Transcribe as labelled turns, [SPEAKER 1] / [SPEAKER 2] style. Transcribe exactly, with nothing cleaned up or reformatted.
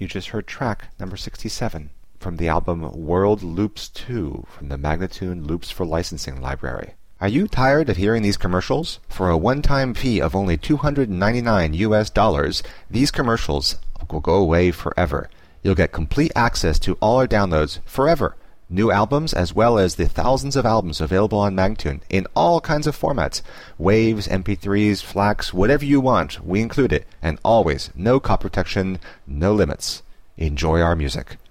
[SPEAKER 1] You just heard track number sixty-seven from the album World Loops two from the Magnatune Loops for Licensing library. Are you tired of hearing these commercials? For a one-time fee of only two hundred ninety-nine U S dollars, these commercials will go away forever. You'll get complete access to all our downloads forever. New albums as well as the thousands of albums available on Magnatune in all kinds of formats. Waves, M P threes, FLACs, whatever you want, we include it. And always, no copy protection, no limits. Enjoy our music.